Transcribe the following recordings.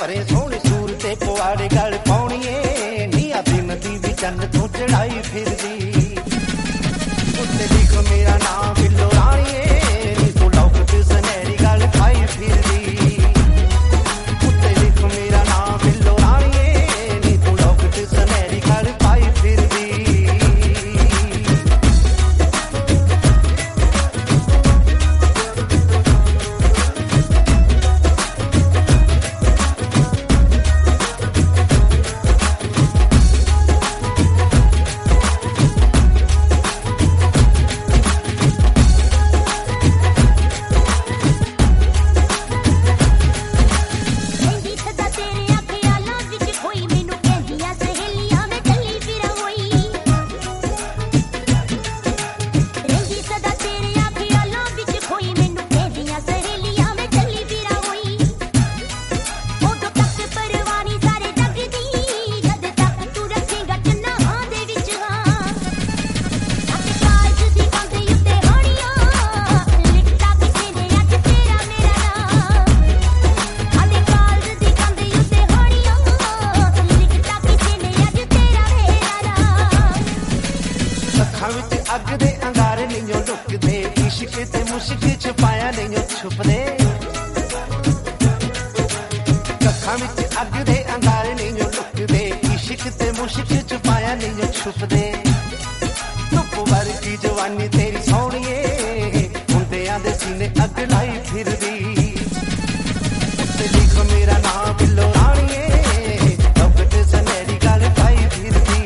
ਭਰੇ ਸੋਹਣੀ ਸੂਰਤ ਤੇ ਪੁਆੜੇ ਗਲ ਪਾਉਣੀਏ ਨੀਆਂ ਦਿਨ ਦੀ ਵੀ ਚੰਨ ਤੋਂ ਚੜਾਈ ਫਿਰਦੀ ਉੱਤੇ ਲਿਖ ਮੇਰਾ ਨਾਮ ਬਿੱਲੋ ਰਾਣੀਏ ਨੀ ਤੂੰ ਲੋਕ ਤੇ ਸੁਨਹਿਰੀ ਗਲ ਪਾਈ ਫਿਰਦੀ ਉੱਤੇ ਲਿਖ ਮੇਰਾ ਨਾਮ ਬਿੱਲੋ ਰਾਣੀਏ ਨੀ ਤੂੰ ਲੋਕ ਤੇ ਸੁਨਹਿਰੀ ਗਲ ਪਾਈ ਫਿਰਦੀ ਅੱਗ ਦੇ ਅੰਗਾਰੇ ਨਹੀਂਓ ਲੁਕਦੇ ਇਸ਼ਕ ਤੇ ਮੁਸ਼ਕ ਛੁਪਾਇਆ ਨਹੀਂਓ ਛੁਪਦੇ ਅੱਖਾਂ ਵਿੱਚ ਅੱਗ ਦੇ ਅੰਗਾਰੇ ਨਹੀਂਓ ਲੁਕਦੇ ਇਸ਼ਕ ਤੇ ਮੁਸ਼ਕ ਛੁਪਾਇਆ ਨਹੀਂਓ ਛੁਪਦੇ ਧੁੱਪ ਵਰਗੀ ਜਵਾਨੀ ਤੇਰੀ ਸੋਹਣੀਏ ਮੁੰਡਿਆਂ ਦੇ ਸੀਨੇ ਅੱਗ ਲਾਈ ਫਿਰਦੀ ਤੇ ਲਿਖ ਮੇਰਾ ਨਾਮ ਬਿੱਲੋ ਰਾਣੀਏ ਲੋਕ ਤੇ ਸੁਨਹਿਰੀ ਗਲ ਪਾਈ ਫਿਰਦੀ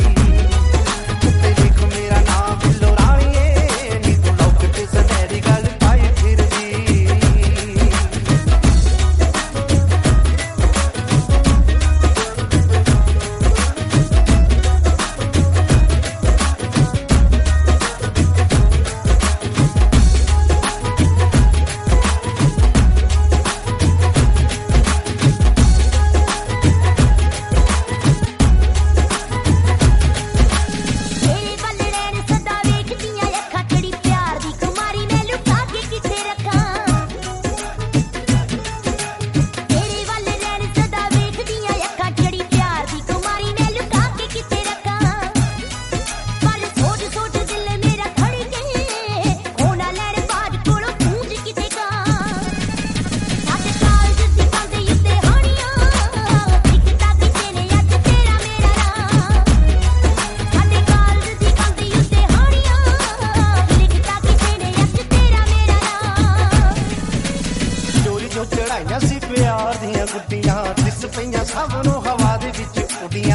ਚੜਾਈਆਂ ਸੀ ਪਿਆਰ ਦੀਆਂ ਗੁੱਡੀਆਂ ਦਿਸ ਪਈਆਂ ਸਭ ਨੂੰ ਹਵਾ ਦੇ ਵਿੱਚ ਉੱਡੀਆਂ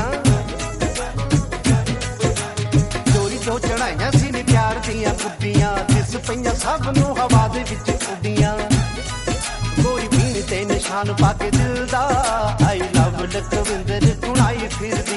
ਚੋਰੀ ਤੋਂ ਚੜਾਈਆਂ ਸੀ ਨੀ ਪਿਆਰ ਦੀਆਂ ਗੁੱਡੀਆਂ ਦਿਸ ਪਈਆਂ ਸਭ ਨੂੰ ਹਵਾ ਦੇ ਵਿੱਚ ਉੱਡੀਆਂ ਗੋਰੀ ਪੀਣ ਤੇ ਨਿਸ਼ਾਨ ਪਾ ਕੇ ਦਿਲ ਦਾ ਆਈ ਲਵ ਲਖਵਿੰਦਰ ਗੁਣਾਈ ਫਿਰਦੀ